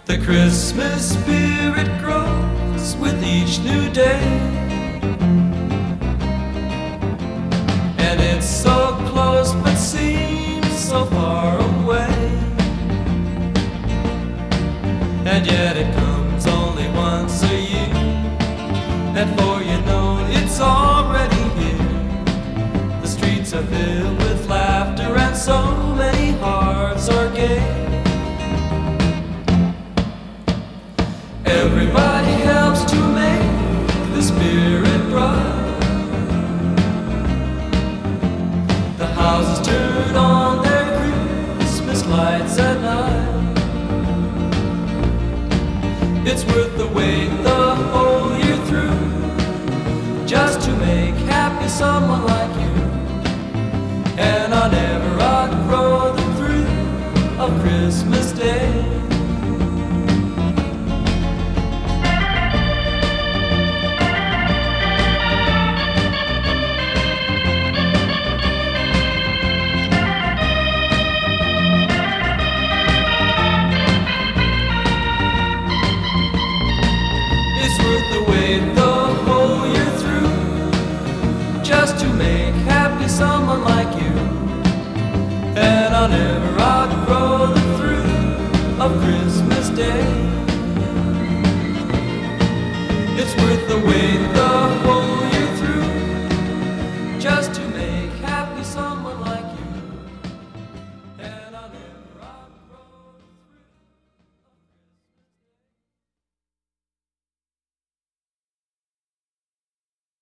The Christmas spirit grows with each new day, and it's so close but seems so far away, and yet it comes only once a year, and before you know it, it's already here. The streets are filled with laughter and so many hearts are gay. Everybody helps to make the spirit bright. The houses turn on their Christmas lights at night. It's worth the wait the whole year through, just to make happy someone like you. And I'll never outgrow the thrill of Christmas Day. It's worth the wait the whole year through, just to make happy someone like you. And I'll never outgrow the thrill of Christmas Day. It's worth the wait the